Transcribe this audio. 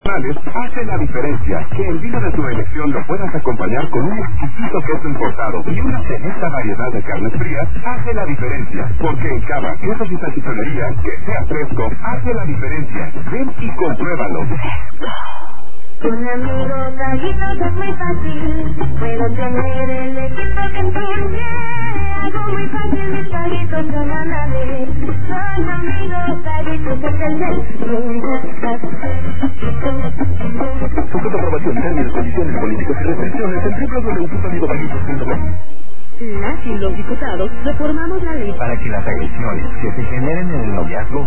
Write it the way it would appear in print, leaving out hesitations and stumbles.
Hace la diferencia que el vino de tu elección lo puedas acompañar con un exquisito queso importado y una selecta variedad de carnes frías. Hace la diferencia, porque en Cava, quesos y salchichonería, que sea fresco, hace la diferencia. Ven y compruébalo. Con amigos gallitos es muy fácil, puedo tener el equipo que encuentre. Algo muy fácil, mis gallitos son a la vez. Con amigos gallitos es Sujeto a aprobación, términos, condiciones, políticas y restricciones en www.amigogallitos.com. Las y los diputados reformamos la ley para que las agresiones que se generen en el noviazgo